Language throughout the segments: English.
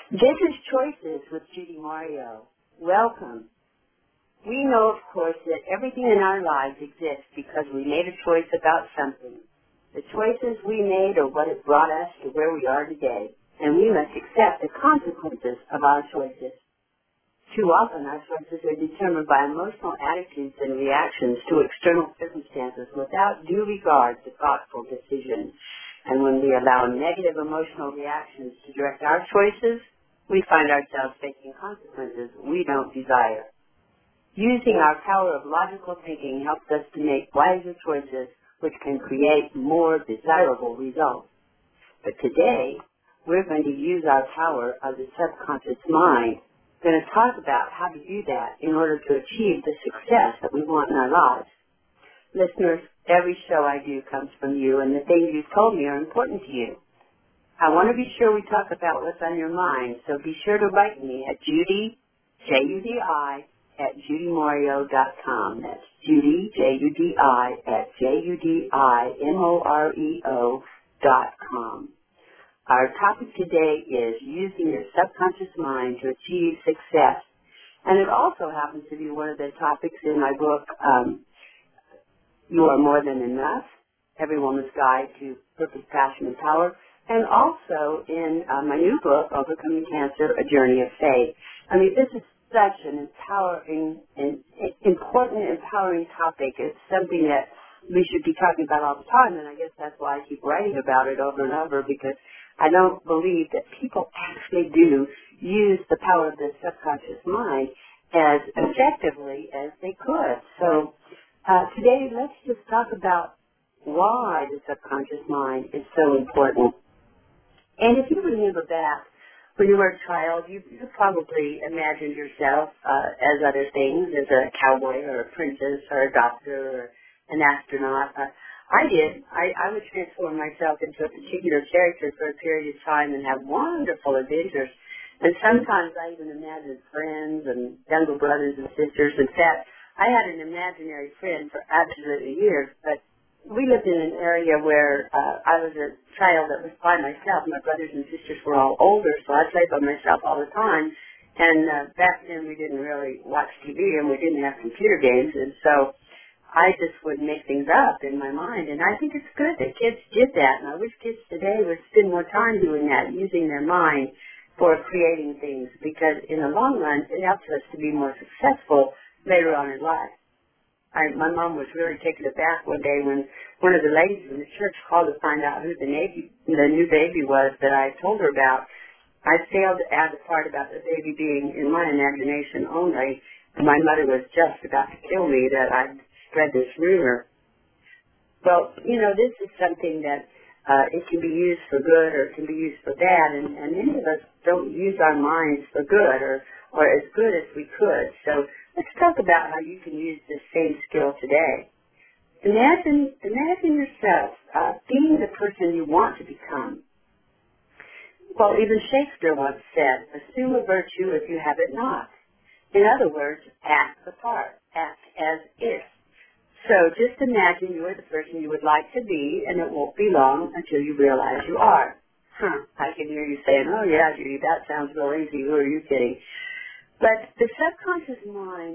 This is Choices with Judy Mario. Welcome. We know, of course, that everything in our lives exists because we made a choice about something. The choices we made are what have brought us to where we are today, and we must accept the consequences of our choices. Too often, our choices are determined by emotional attitudes and reactions to external circumstances without due regard to thoughtful decisions. And when we allow negative emotional reactions to direct our choices, we find ourselves facing consequences we don't desire. Using our power of logical thinking helps us to make wiser choices which can create more desirable results. But today, we're going to use our power of the subconscious mind. We're going to talk about how to do that in order to achieve the success that we want in our lives. Listeners, every show I do comes from you, and the things you've told me are important to you. I want to be sure we talk about what's on your mind, so be sure to write me at Judy, Judi, at JudyMario.com. That's Judy, Judi, at JudyMario.com. Our topic today is using your subconscious mind to achieve success. And it also happens to be one of the topics in my book, You Are More Than Enough, Every Woman's Guide to Purpose, Passion, and Power, and also in my new book, Overcoming Cancer, A Journey of Faith. I mean, this is such an empowering and important, empowering topic. It's something that we should be talking about all the time, and I guess that's why I keep writing about it over and over, because I don't believe that people actually do use the power of the subconscious mind as effectively as they could. So today, let's just talk about why the subconscious mind is so important. And if you remember back, when you were a child, you probably imagined yourself as other things, as a cowboy or a princess or a doctor or an astronaut. I did. I would transform myself into a particular character for a period of time and have wonderful adventures. And sometimes I even imagined friends and younger brothers and sisters. In fact, I had an imaginary friend for absolutely years, but we lived in an area where I was a child that was by myself. My brothers and sisters were all older, so I played by myself all the time. And back then we didn't really watch TV and we didn't have computer games, and so I just would make things up in my mind. And I think it's good that kids did that, and I wish kids today would spend more time doing that, using their mind for creating things, because in the long run it helps us to be more successful later on in life. My mom was really taken aback one day when one of the ladies in the church called to find out who the new baby was that I told her about. I failed to add the part about the baby being in my imagination only, and my mother was just about to kill me that I'd spread this rumor. Well, this is something that it can be used for good or it can be used for bad, and many of us don't use our minds for good or as good as we could. So let's talk about how you can use this same skill today. Imagine yourself being the person you want to become. Well, even Shakespeare once said, assume a virtue if you have it not. In other words, act the part, act as if. So just imagine you are the person you would like to be, and it won't be long until you realize you are. I can hear you saying, oh yeah, Judy, that sounds real easy. Who are you kidding? But the subconscious mind,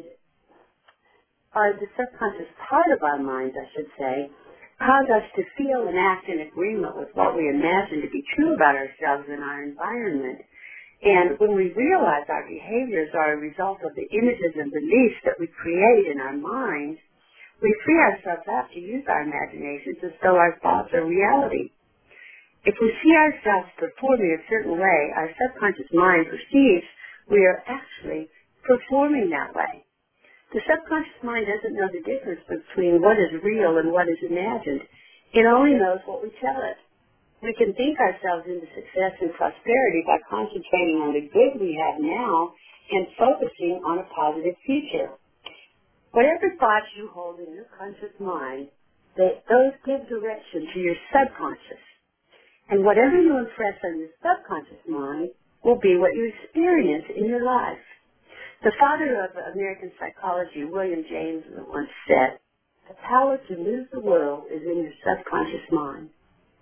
or the subconscious part of our minds, I should say, cause us to feel and act in agreement with what we imagine to be true about ourselves and our environment. And when we realize our behaviors are a result of the images and beliefs that we create in our minds, we free ourselves up to use our imaginations as though our thoughts are reality. If we see ourselves performing a certain way, our subconscious mind perceives we are actually performing that way. The subconscious mind doesn't know the difference between what is real and what is imagined. It only knows what we tell it. We can think ourselves into success and prosperity by concentrating on the good we have now and focusing on a positive future. Whatever thoughts you hold in your conscious mind, those give direction to your subconscious. And whatever you impress on your subconscious mind will be what you experience in your life. The father of American psychology, William James, once said, the power to move the world is in your subconscious mind.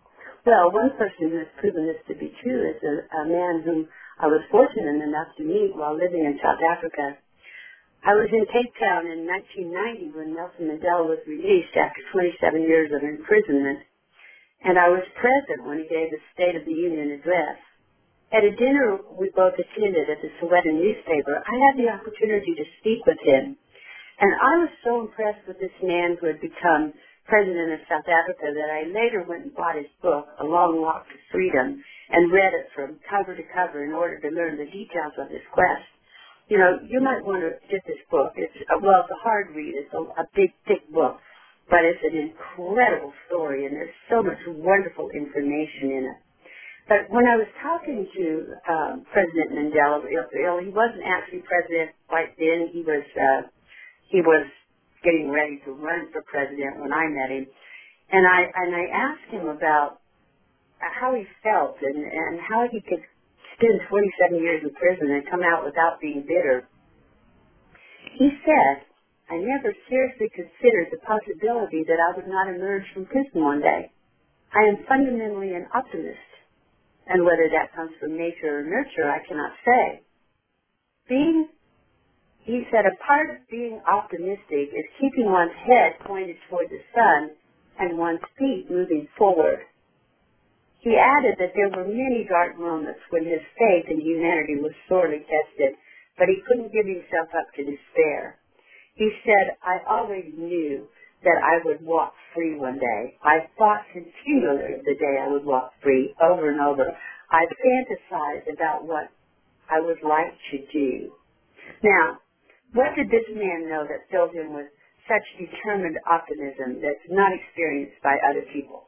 Well, one person who has proven this to be true is a man whom I was fortunate enough to meet while living in South Africa. I was in Cape Town in 1990 when Nelson Mandela was released after 27 years of imprisonment, and I was present when he gave the State of the Union address. At a dinner we both attended at the Sowetan newspaper, I had the opportunity to speak with him. And I was so impressed with this man who had become president of South Africa that I later went and bought his book, A Long Walk to Freedom, and read it from cover to cover in order to learn the details of his quest. You know, you might want to get this book. It's a hard read. It's a big, thick book. But it's an incredible story, and there's so much wonderful information in it. But when I was talking to President Mandela, he wasn't actually president right then. He was getting ready to run for president when I met him. And I asked him about how he felt and how he could spend 27 years in prison and come out without being bitter. He said, I never seriously considered the possibility that I would not emerge from prison one day. I am fundamentally an optimist, and whether that comes from nature or nurture, I cannot say. He said, a part of being optimistic is keeping one's head pointed toward the sun and one's feet moving forward. He added that there were many dark moments when his faith in humanity was sorely tested, but he couldn't give himself up to despair. He said, I always knew that I would walk free one day. I thought continually of the day I would walk free over and over. I fantasized about what I would like to do. Now, what did this man know that filled him with such determined optimism that's not experienced by other people?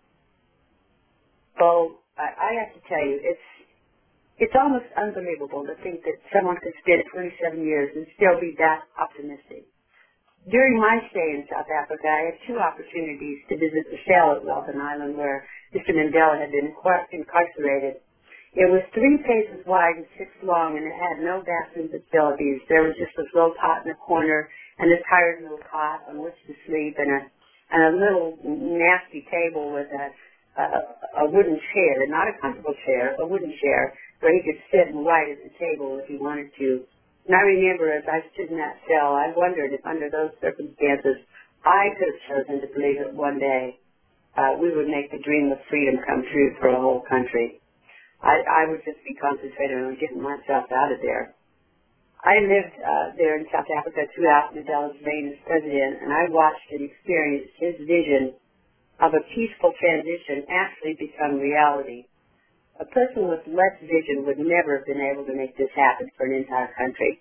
Well, I have to tell you, it's almost unbelievable to think that someone could spend 27 years and still be that optimistic. During my stay in South Africa, I had two opportunities to visit the cell at Robben Island where Mr. Mandela had been incarcerated. It was 3 paces wide and 6 long, and it had no bathroom facilities. There was just this little cot in the corner and a tired little cot on which to sleep and a little nasty table with a wooden chair, not a comfortable chair, a wooden chair, where he could sit and write at the table if he wanted to. And I remember as I stood in that cell, I wondered if under those circumstances I could have chosen to believe that one day we would make the dream of freedom come true for a whole country. I would just be concentrated on getting myself out of there. I lived there in South Africa throughout Mandela's reign as president, and I watched and experienced his vision of a peaceful transition actually become reality. A person with less vision would never have been able to make this happen for an entire country.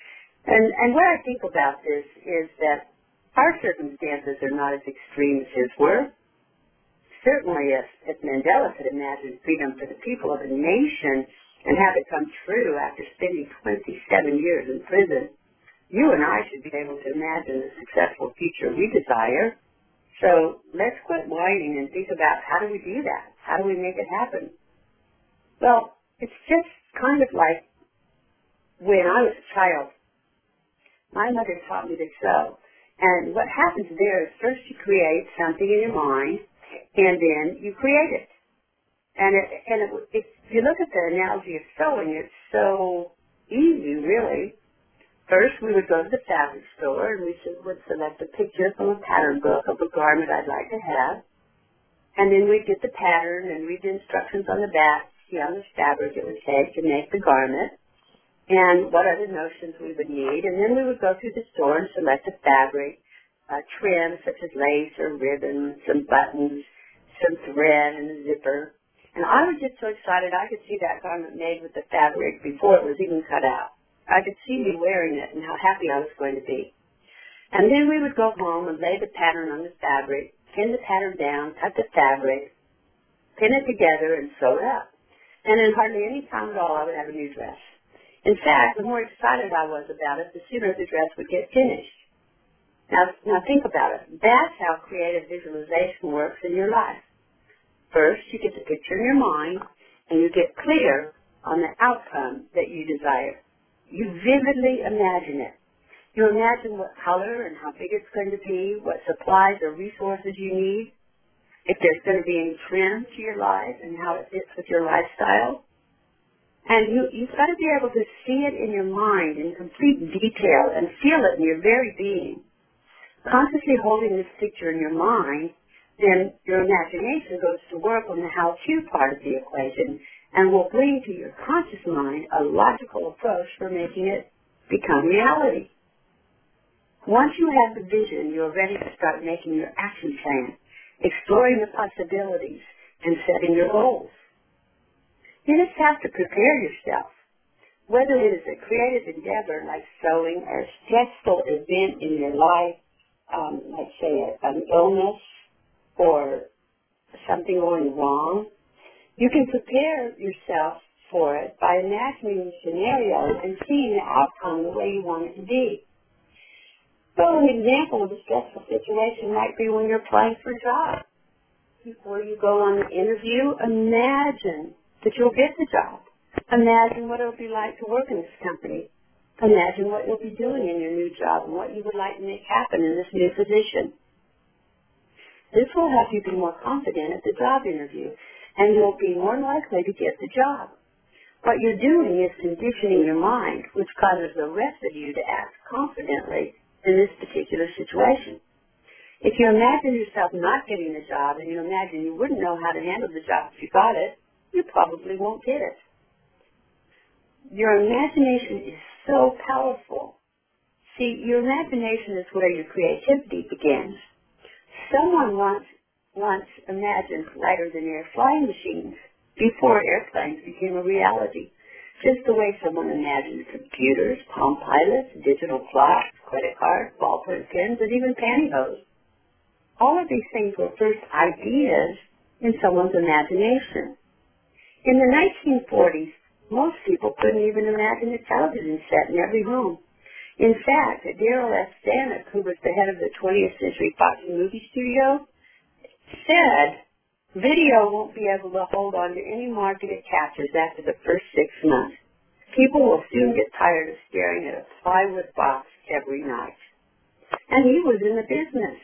And what I think about this is that our circumstances are not as extreme as his were. Certainly, if Mandela could imagine freedom for the people of a nation and have it come true after spending 27 years in prison, you and I should be able to imagine the successful future we desire. So let's quit whining and think about how do we do that? How do we make it happen? Well, it's just kind of like when I was a child. My mother taught me to sew. And what happens there is first you create something in your mind, and then you create it. And if you look at the analogy of sewing, it's so easy, really. First, we would go to the fabric store, and we would select a picture from a pattern book of a garment I'd like to have. And then we'd get the pattern and read the instructions on the back, see how much fabric it would take to make the garment, and what other notions we would need. And then we would go through the store and select a fabric, trim such as lace or ribbon, some buttons, some thread, and a zipper. And I was just so excited I could see that garment made with the fabric before it was even cut out. I could see me wearing it and how happy I was going to be. And then we would go home and lay the pattern on the fabric, pin the pattern down, cut the fabric, pin it together, and sew it up. And in hardly any time at all, I would have a new dress. In fact, the more excited I was about it, the sooner the dress would get finished. Now think about it. That's how creative visualization works in your life. First, you get the picture in your mind, and you get clear on the outcome that you desire. You vividly imagine it. You imagine what color and how big it's going to be, what supplies or resources you need. if there's going to be any trend to your life and how it fits with your lifestyle. And you've got to be able to see it in your mind in complete detail and feel it in your very being. Consciously holding this picture in your mind, then your imagination goes to work on the how-to part of the equation and will bring to your conscious mind a logical approach for making it become reality. Once you have the vision, you're ready to start making your action plan, exploring the possibilities, and setting your goals. You just have to prepare yourself. Whether it is a creative endeavor like sewing or a stressful event in your life, let's say an illness or something going wrong, you can prepare yourself for it by imagining the scenario and seeing the outcome the way you want it to be. So an example of a stressful situation might be when you're applying for a job. Before you go on the interview, imagine that you'll get the job. Imagine what it will be like to work in this company. Imagine what you'll be doing in your new job and what you would like to make happen in this new position. This will help you be more confident at the job interview, and you'll be more likely to get the job. What you're doing is conditioning your mind, which causes the rest of you to act confidently in this particular situation. If you imagine yourself not getting the job and you imagine you wouldn't know how to handle the job if you got it, you probably won't get it. Your imagination is so powerful. See, your imagination is where your creativity begins. Someone once imagined lighter-than-air flying machines before airplanes became a reality, just the way someone imagined computers, Palm Pilots, digital clocks, credit cards, ballpoint pens, and even pantyhose. All of these things were first ideas in someone's imagination. In the 1940s, most people couldn't even imagine a television set in every home. In fact, Darrell S. Zanuck, who was the head of the 20th Century Fox movie studio, said video won't be able to hold on to any market it captures after the first 6 months. People will soon get tired of staring at a plywood box every night. And he was in the business.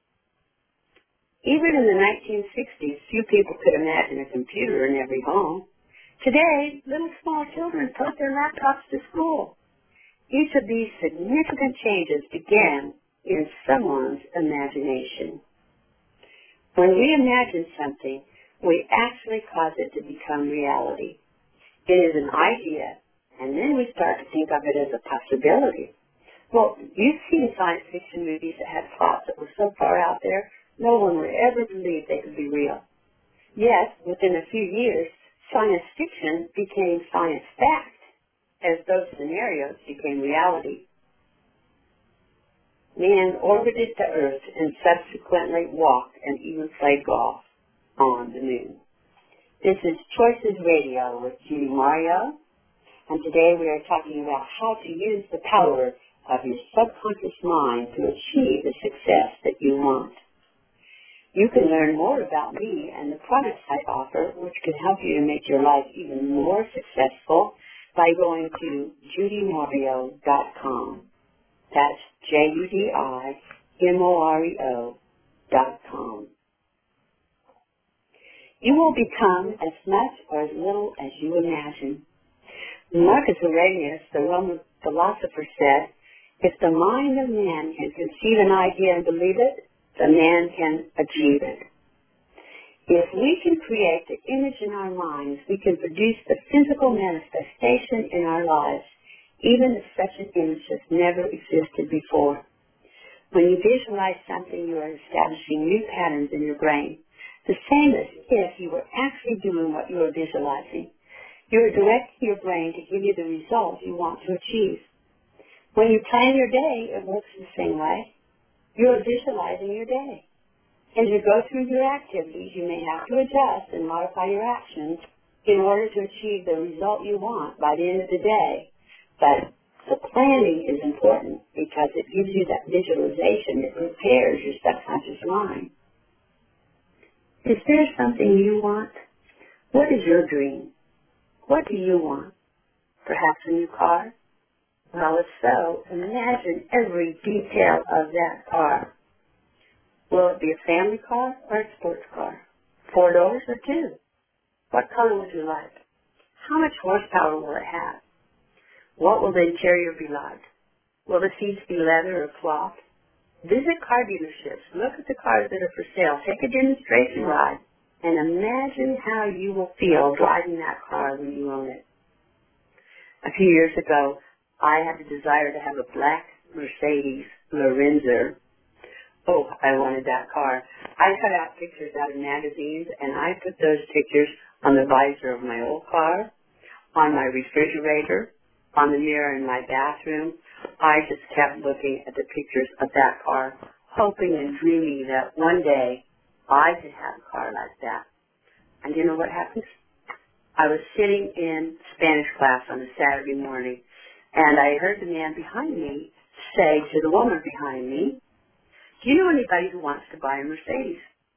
Even in the 1960s, few people could imagine a computer in every home. Today, little small children took their laptops to school. Each of these significant changes began in someone's imagination. When we imagine something, we actually cause it to become reality. It is an idea, and then we start to think of it as a possibility. Well, you've seen science fiction movies that had plots that were so far out there, no one would ever believe they could be real. Yet, within a few years, science fiction became science fact, as those scenarios became reality. Man orbited the Earth and subsequently walked and even played golf on the moon. This is Choices Radio with Judy Mario, and today we are talking about how to use the power of your subconscious mind to achieve the success that you want. You can learn more about me and the products I offer, which can help you to make your life even more successful by going to judymario.com. That's JUDIMOREO.com. You will become as much or as little as you imagine. Marcus Aurelius, the Roman philosopher, said, if the mind of man can conceive an idea and believe it, the man can achieve it. If we can create the image in our minds, we can produce the physical manifestation in our lives, even if such an image has never existed before. When you visualize something, you are establishing new patterns in your brain, the same as if you were actually doing what you are visualizing. You are directing your brain to give you the result you want to achieve. When you plan your day, it works the same way. You are visualizing your day. As you go through your activities, you may have to adjust and modify your actions in order to achieve the result you want by the end of the day. But the planning is important because it gives you that visualization. It prepares your subconscious mind. Is there something you want? What is your dream? What do you want? Perhaps a new car? Well, if so, imagine every detail of that car. Will it be a family car or a sports car? 4 doors or 2? What color would you like? How much horsepower will it have? What will the interior be like? Will the seats be leather or cloth? Visit car dealerships. Look at the cars that are for sale. Take a demonstration ride. And imagine how you will feel driving that car when you own it. A few years ago, I had the desire to have a black Mercedes Lorenzo. Oh, I wanted that car. I cut out pictures out of magazines, and I put those pictures on the visor of my old car, on my refrigerator, on the mirror in my bathroom. I just kept looking at the pictures of that car, hoping and dreaming that one day I could have a car like that. And you know what happens? I was sitting in Spanish class on a Saturday morning, and I heard the man behind me say to the woman behind me, "Do you know anybody who wants to buy a Mercedes?"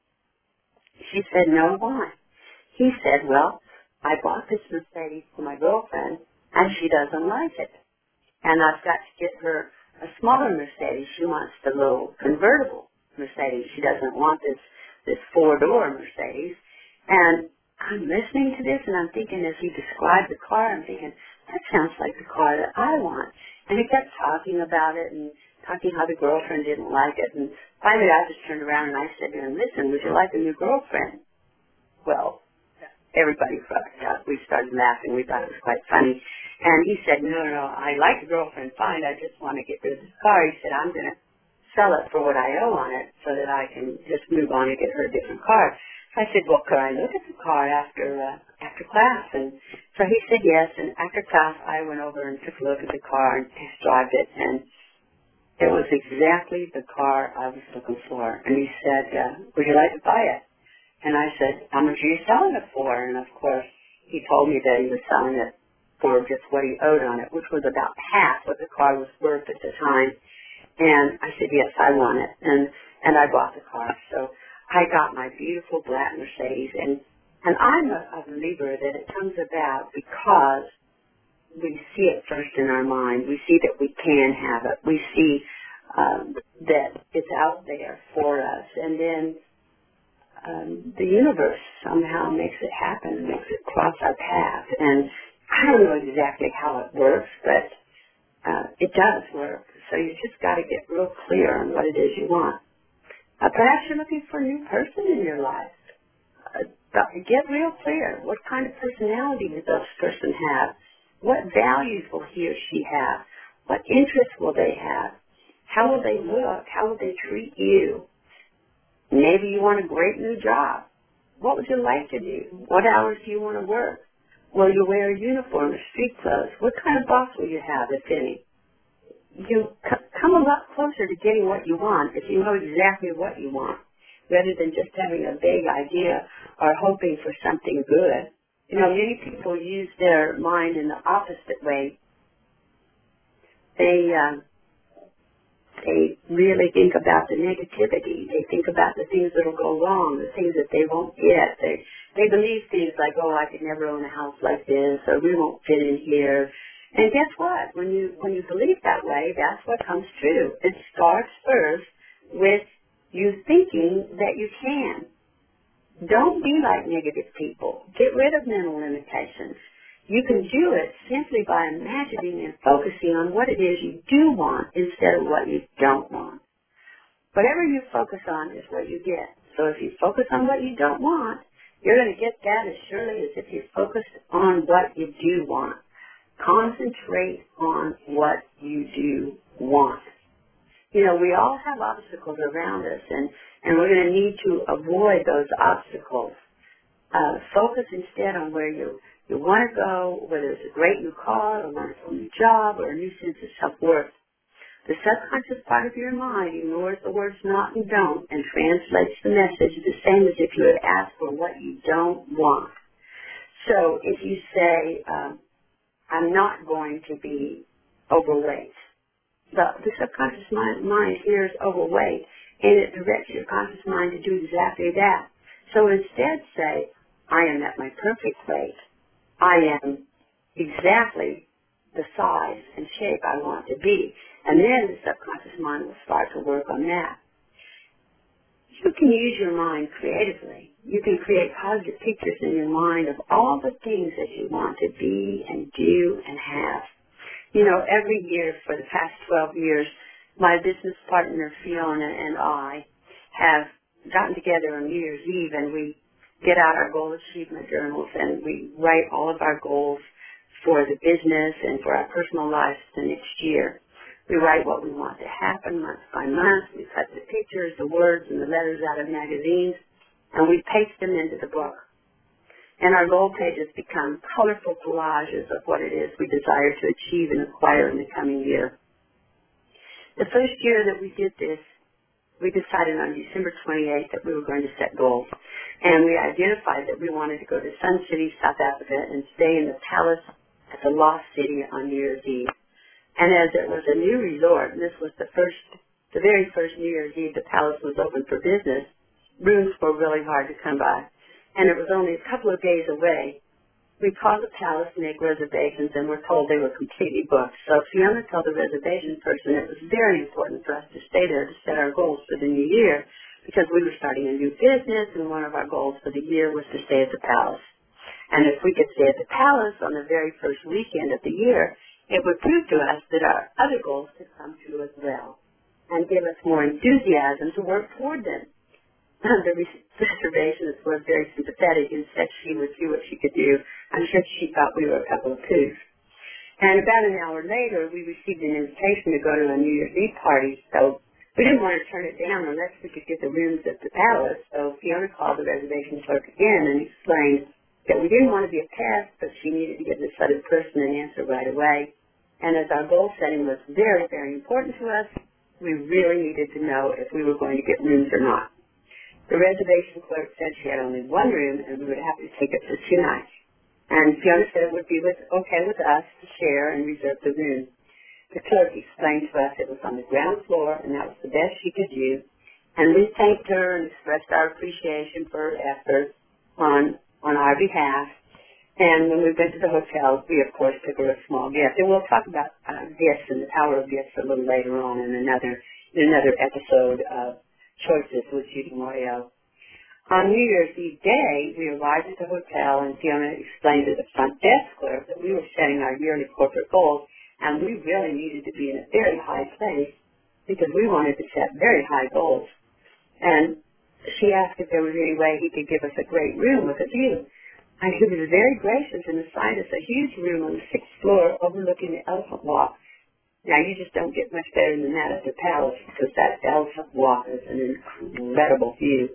She said, "No, why?" He said, "Well, I bought this Mercedes for my girlfriend, and she doesn't like it. And I've got to get her a smaller Mercedes. She wants the little convertible Mercedes. She doesn't want this 4-door Mercedes." And I'm listening to this, and I'm thinking, as he described the car, I'm thinking, that sounds like the car that I want. And he kept talking about it and talking how the girlfriend didn't like it. And finally I just turned around and I said to him, "Listen, would you like a new girlfriend?" Well, everybody cracked up. We started laughing. We thought it was quite funny. And he said, no, I like a girlfriend fine. I just want to get rid of this car. He said, "I'm going to sell it for what I owe on it so that I can just move on and get her a different car." So I said, "Well, could I look at the car after class?" And so he said yes. And after class, I went over and took a look at the car and test drive it. And it was exactly the car I was looking for. And he said, "Would you like to buy it?" And I said, "How much are you selling it for?" And of course, he told me that he was selling it for just what he owed on it, which was about half what the car was worth at the time. And I said, "Yes, I want it." And I bought the car. So I got my beautiful black Mercedes. And I'm a believer that it comes about because we see it first in our mind. We see that we can have it. We see that it's out there for us. And then the universe somehow makes it happen, makes it cross our path. And I don't know exactly how it works, but it does work. So you just got to get real clear on what it is you want. Perhaps you're looking for a new person in your life. Get real clear. What kind of personality does this person have? What values will he or she have? What interests will they have? How will they look? How will they treat you? Maybe you want a great new job. What would you like to do? What hours do you want to work? Will you wear a uniform or street clothes? What kind of boss will you have, if any? You come a lot closer to getting what you want if you know exactly what you want, rather than just having a vague idea or hoping for something good. You know, many people use their mind in the opposite way. They really think about the negativity. They think about the things that will go wrong, the things that they won't get. They believe things like, "Oh, I could never own a house like this," or "We won't fit in here." And guess what? When you believe that way, that's what comes true. It starts first with you thinking that you can. Don't be like negative people. Get rid of mental limitations. You can do it simply by imagining and focusing on what it is you do want instead of what you don't want. Whatever you focus on is what you get. So if you focus on what you don't want, you're going to get that as surely as if you focused on what you do want. Concentrate on what you do want. You know, we all have obstacles around us, and we're going to need to avoid those obstacles. Focus instead on where you want to go, whether it's a great new car, a wonderful new job, or a new sense of self-worth. The subconscious part of your mind ignores the words not and don't and translates the message the same as if you had asked for what you don't want. So if you say, "I'm not going to be overweight," the subconscious mind hears overweight, and it directs your conscious mind to do exactly that. So instead say, "I am at my perfect weight. I am exactly the size and shape I want to be." And then the subconscious mind will start to work on that. You can use your mind creatively. You can create positive pictures in your mind of all the things that you want to be and do and have. You know, every year for the past 12 years, my business partner Fiona and I have gotten together on New Year's Eve and we get out our goal achievement journals and we write all of our goals for the business and for our personal lives the next year. We write what we want to happen month by month. We cut the pictures, the words, and the letters out of magazines, and we paste them into the book. And our goal pages become colorful collages of what it is we desire to achieve and acquire in the coming year. The first year that we did this, we decided on December 28th that we were going to set goals. And we identified that we wanted to go to Sun City, South Africa, and stay in the palace at the Lost City on New Year's Eve. And as it was a new resort, and this was the very first New Year's Eve the palace was open for business, rooms were really hard to come by. And it was only a couple of days away. We called the palace to make reservations and were told they were completely booked. So Fiona told the reservation person it was very important for us to stay there to set our goals for the new year because we were starting a new business and one of our goals for the year was to stay at the palace. And if we could stay at the palace on the very first weekend of the year, it would prove to us that our other goals could come true as well and give us more enthusiasm to work toward them. The reservationist was very sympathetic and said she would do what she could do. I'm sure she thought we were a couple of poofs. And about an hour later, we received an invitation to go to a New Year's Eve party, so we didn't want to turn it down unless we could get the rooms at the palace. So Fiona called the reservation clerk again and explained that we didn't want to be a pest, but she needed to give this other person an answer right away. And as our goal setting was very, very important to us, we really needed to know if we were going to get rooms or not. The reservation clerk said she had only one room and we would have to take it for 2 nights. And Fiona said it would be okay with us to share and reserve the room. The clerk explained to us it was on the ground floor and that was the best she could do. And we thanked her and expressed our appreciation for her efforts on our behalf. And when we went to the hotel, we of course took her a small gift. And we'll talk about gifts and the power of gifts a little later on in another episode of Choices with Judy Morio. On New Year's Eve day, we arrived at the hotel and Fiona explained to the front desk clerk that we were setting our yearly corporate goals and we really needed to be in a very high place because we wanted to set very high goals. And she asked if there was any way he could give us a great room with a view. And he was very gracious and assigned us a huge room on the 6th floor overlooking the Elephant Walk. Now, you just don't get much better than that at the palace because that Elephant Walk is an incredible view.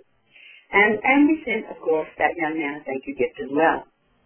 And we sent, of course, that young man a thank you gift as well.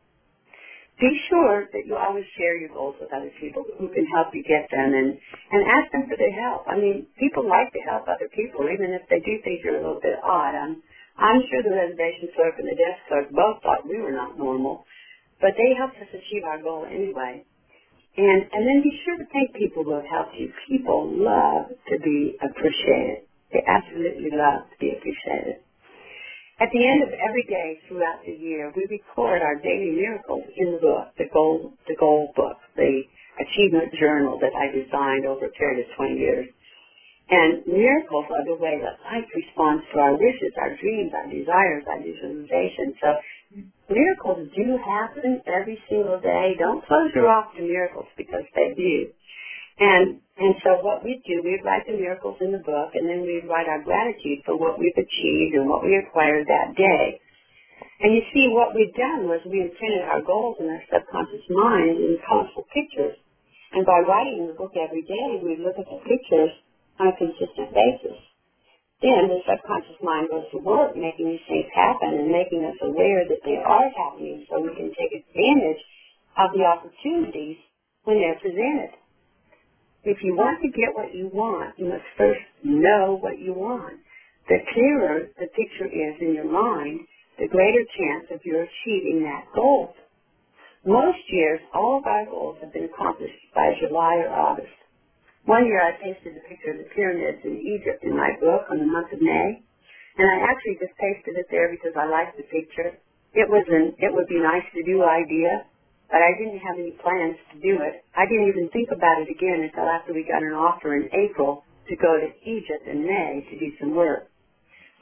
Be sure that you always share your goals with other people who can help you get them and ask them for their help. I mean, people like to help other people, even if they do think you're a little bit odd. I'm sure the reservation clerk and the desk clerk both thought we were not normal, but they helped us achieve our goal anyway. And then be sure to thank people who have helped you. People love to be appreciated. They absolutely love to be appreciated. At the end of every day throughout the year, we record our daily miracles in the book, the goal book, the achievement journal that I designed over a period of 20 years. And miracles are the way that life responds to our wishes, our dreams, our desires, our visualization. So miracles do happen every single day. Don't close your off to miracles because they do. And so what we do, we write the miracles in the book, and then we write our gratitude for what we've achieved and what we acquired that day. And you see, what we've done was we imprinted our goals in our subconscious mind in colorful pictures. And by writing the book every day, we look at the pictures on a consistent basis. Then the subconscious mind goes to work making these things happen and making us aware that they are happening so we can take advantage of the opportunities when they're presented. If you want to get what you want, you must first know what you want. The clearer the picture is in your mind, the greater chance of your achieving that goal. Most years, all of our goals have been accomplished by July or August. One year I pasted a picture of the pyramids in Egypt in my book on the month of May, and I actually just pasted it there because I liked the picture. It would be nice to do idea, but I didn't have any plans to do it. I didn't even think about it again until after we got an offer in April to go to Egypt in May to do some work.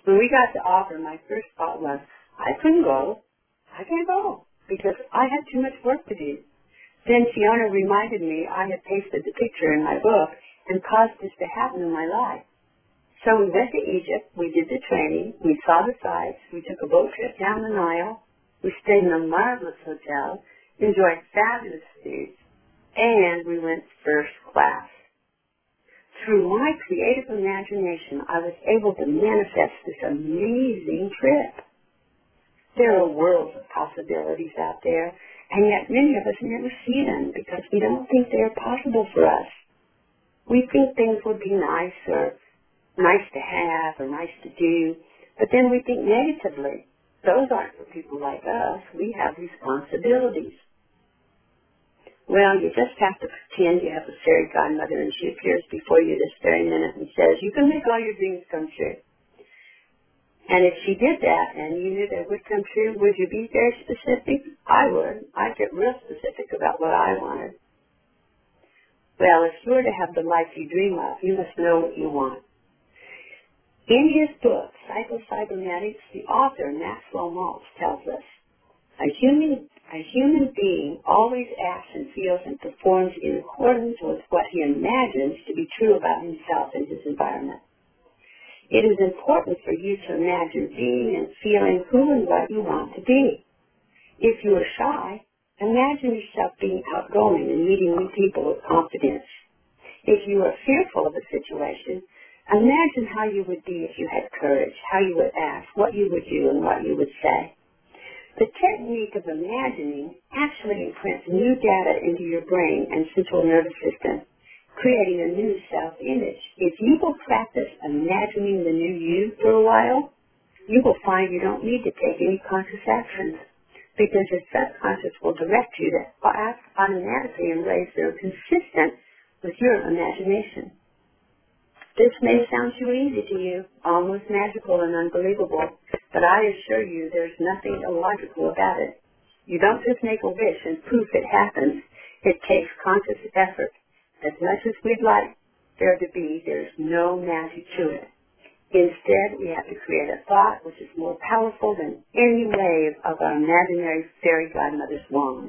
When we got the offer, my first thought was, I couldn't go. I can't go because I had too much work to do. Then Fiona reminded me I had pasted the picture in my book and caused this to happen in my life. So we went to Egypt, we did the training, we saw the sights, we took a boat trip down the Nile, we stayed in a marvelous hotel, enjoyed fabulous food, and we went first class. Through my creative imagination, I was able to manifest this amazing trip. There are worlds of possibilities out there, and yet many of us never see them because we don't think they're possible for us. We think things would be nice or nice to have or nice to do, but then we think negatively. Those aren't for people like us. We have responsibilities. Well, you just have to pretend you have a fairy godmother and she appears before you this very minute and says, you can make all your dreams come true. And if she did that and you knew they would come true, would you be very specific? I would. I'd get real specific about what I wanted. Well, if you were to have the life you dream of, you must know what you want. In his book, Psycho-Cybernetics, the author, Maxwell Maltz, tells us, a human being always acts and feels and performs in accordance with what he imagines to be true about himself and his environment. It is important for you to imagine being and feeling who and what you want to be. If you are shy, imagine yourself being outgoing and meeting new people with confidence. If you are fearful of a situation, imagine how you would be if you had courage, how you would act, what you would do, and what you would say. The technique of imagining actually imprints new data into your brain and central nervous system, creating a new self-image. If you will practice imagining the new you for a while, you will find you don't need to take any conscious actions because your subconscious will direct you to act automatically in ways that are consistent with your imagination. This may sound too easy to you, almost magical and unbelievable, but I assure you there's nothing illogical about it. You don't just make a wish and poof, it happens. It takes conscious effort. As much as we'd like there to be, there's no magic to it. Instead, we have to create a thought which is more powerful than any wave of our imaginary fairy godmother's wand.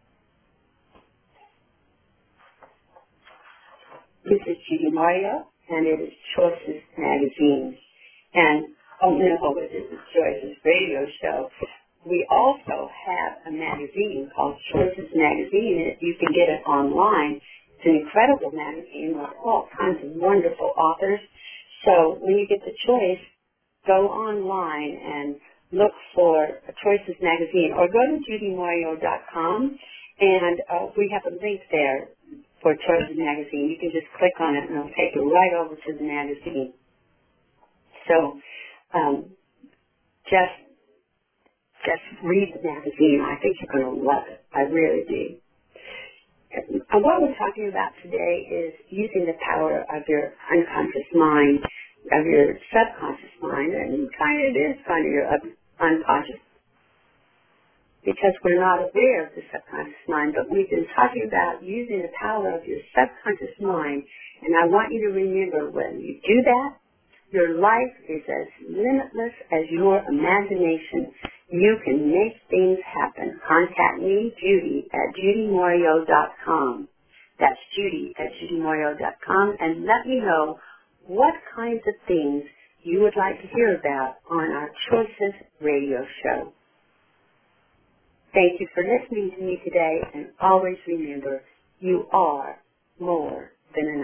This is Judy Mario, and it is Choices Magazine. And, this is Choices Radio Show. We also have a magazine called Choices Magazine, and you can get it online. It's an incredible magazine with all kinds of wonderful authors. So when you get the choice, go online and look for Choices Magazine, or go to judymario.com, and we have a link there for Choices Magazine. You can just click on it, and it'll take you right over to the magazine. So just read the magazine. I think you're going to love it. I really do. And what we're talking about today is using the power of your unconscious mind, of your subconscious mind, and it is kind of your unconscious, because we're not aware of the subconscious mind, but we've been talking about using the power of your subconscious mind, and I want you to remember when you do that, your life is as limitless as your imagination. You can make things happen. Contact me, Judy, at judymario.com. That's Judy at judymario.com, and let me know what kinds of things you would like to hear about on our Choices Radio Show. Thank you for listening to me today, and always remember, you are more than enough.